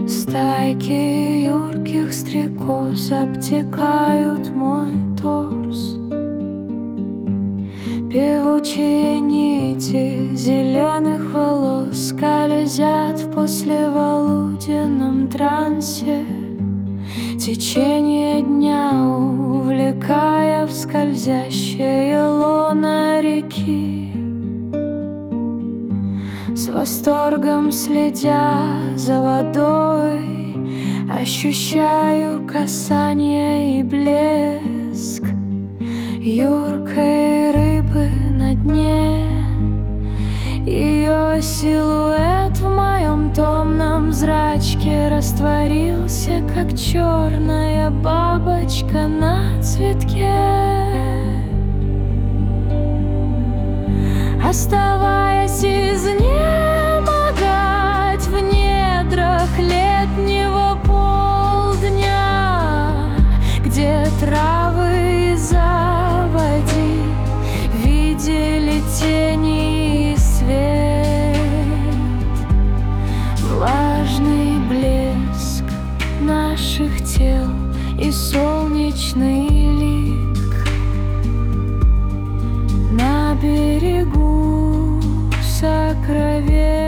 Стайки юрких стрекоз обтекают мой торс. Певучие нити зеленых волос скользят в послеполуденном трансе. Течение дня увлекая в скользящее лоно реки. С восторгом следя за водой, ощущаю касание и блеск юркой рыбы на дне. Ее силуэт в моем томном зрачке растворился, как черная бабочка на цветке. Оставаясь изнемогать в недрах летнего полдня, где травы и заводи видели тени и свет, влажный блеск наших тел и солнечный лик на берегу сокровенного